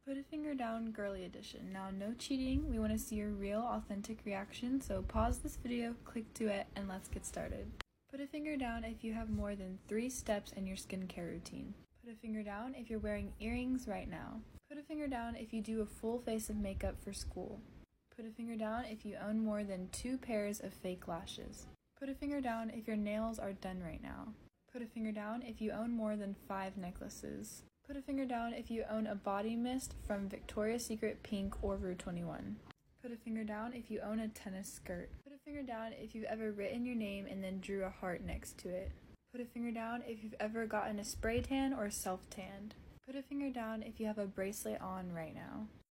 Put a finger down, girly edition. Now, no cheating. We want to see your real, authentic reaction, so pause this video, click duet, and let's get started. Put a finger down if you have more than 3 steps in your skincare routine. Put a finger down if you're wearing earrings right now. Put a finger down if you do a full face of makeup for school. Put a finger down if you own more than 2 pairs of fake lashes. Put a finger down if your nails are done right now. Put a finger down if you own more than 5 necklaces. Put a finger down if you own a body mist from Victoria's Secret Pink or Rue 21. Put a finger down if you own a tennis skirt. Put a finger down if you've ever written your name and then drew a heart next to it. Put a finger down if you've ever gotten a spray tan or self-tanned. Put a finger down if you have a bracelet on right now.